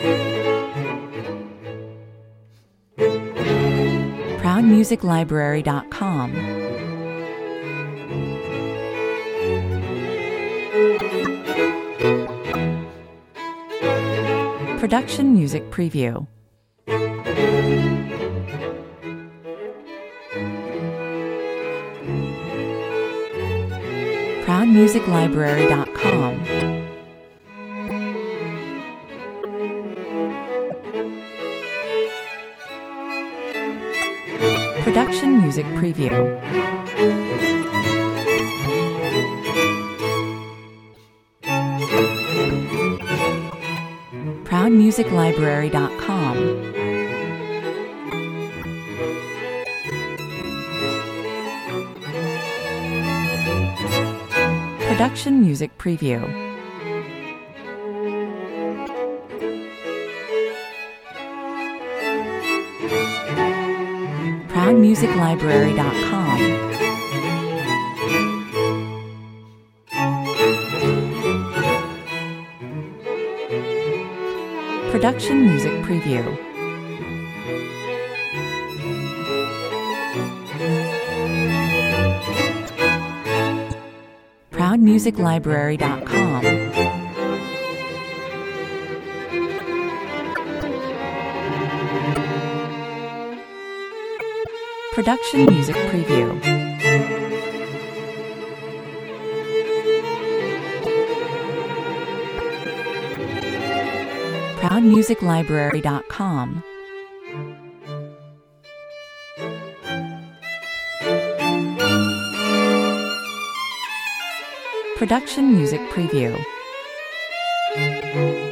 ProudMusicLibrary.com. Production Music Preview. ProudMusicLibrary.com. Production Music Preview. ProudMusicLibrary.com. Production Music Preview. ProudMusicLibrary.com. Production Music Preview. ProudMusicLibrary.com. Production Music Preview. ProudMusicLibrary.com. Production Music Preview.